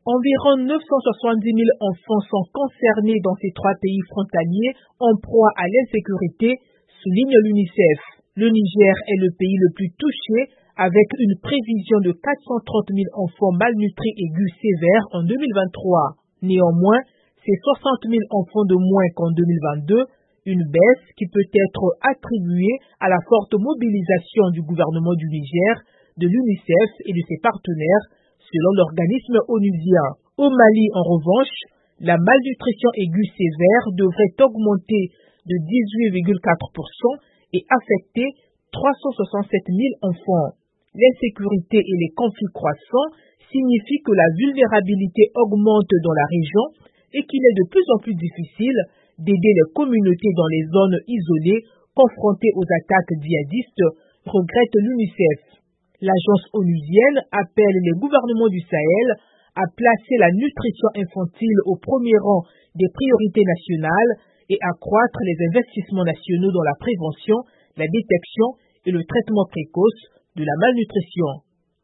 Environ 970 000 enfants sont concernés dans ces trois pays frontaliers en proie à l'insécurité, souligne l'UNICEF. Le Niger est le pays le plus touché, avec une prévision de 430 000 enfants malnutris aigus sévères en 2023. Néanmoins, c'est 60 000 enfants de moins qu'en 2022, une baisse qui peut être attribuée à la forte mobilisation du gouvernement du Niger, de l'UNICEF et de ses partenaires, selon l'organisme onusien. Au Mali, en revanche, la malnutrition aiguë sévère devrait augmenter de 18,4% et affecter 367 000 enfants. L'insécurité et les conflits croissants signifient que la vulnérabilité augmente dans la région et qu'il est de plus en plus difficile d'aider les communautés dans les zones isolées confrontées aux attaques djihadistes, regrette l'UNICEF. L'agence onusienne appelle les gouvernements du Sahel à placer la nutrition infantile au premier rang des priorités nationales et accroître les investissements nationaux dans la prévention, la détection et le traitement précoce de la malnutrition.